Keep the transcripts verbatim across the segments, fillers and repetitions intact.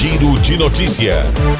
Giro de Notícia.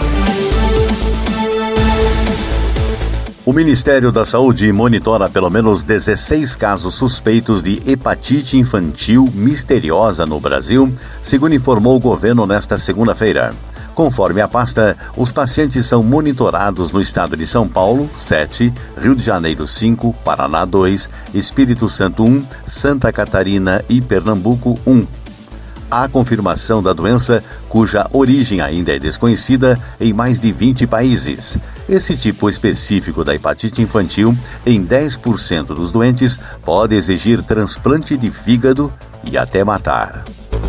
O Ministério da Saúde monitora pelo menos dezesseis casos suspeitos de hepatite infantil misteriosa no Brasil, segundo informou o governo nesta segunda-feira. Conforme a pasta, os pacientes são monitorados no estado de São Paulo, sete, Rio de Janeiro, cinco, Paraná, dois, Espírito Santo, um, Santa Catarina e Pernambuco, um. Há confirmação da doença, cuja origem ainda é desconhecida, em mais de vinte países. Esse tipo específico da hepatite infantil, em dez por cento dos doentes, pode exigir transplante de fígado e até matar.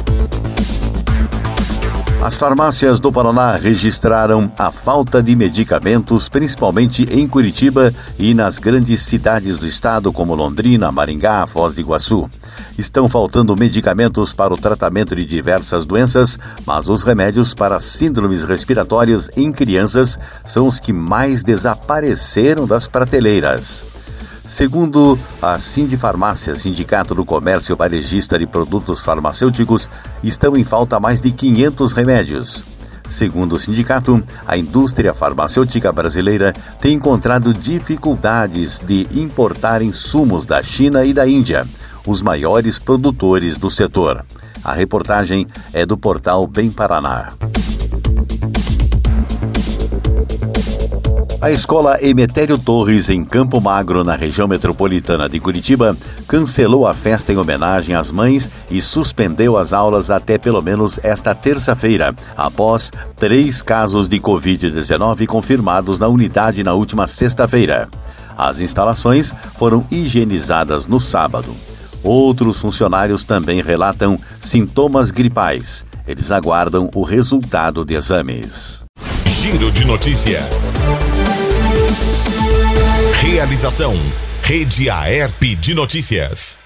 As farmácias do Paraná registraram a falta de medicamentos, principalmente em Curitiba e nas grandes cidades do estado, como Londrina, Maringá, Foz do Iguaçu. Estão faltando medicamentos para o tratamento de diversas doenças, mas os remédios para síndromes respiratórias em crianças são os que mais desapareceram das prateleiras. Segundo a Sindifarmácia, Sindicato do Comércio Varejista de Produtos Farmacêuticos, estão em falta mais de quinhentos remédios. Segundo o sindicato, a indústria farmacêutica brasileira tem encontrado dificuldades de importar insumos da China e da Índia, os maiores produtores do setor. A reportagem é do portal Bem Paraná. A escola Emetério Torres, em Campo Magro, na região metropolitana de Curitiba, cancelou a festa em homenagem às mães e suspendeu as aulas até pelo menos esta terça-feira, após três casos de covid dezenove confirmados na unidade na última sexta-feira. As instalações foram higienizadas no sábado. Outros funcionários também relatam sintomas gripais. Eles aguardam o resultado de exames. Giro de Notícia. Realização: Rede Aerp de Notícias.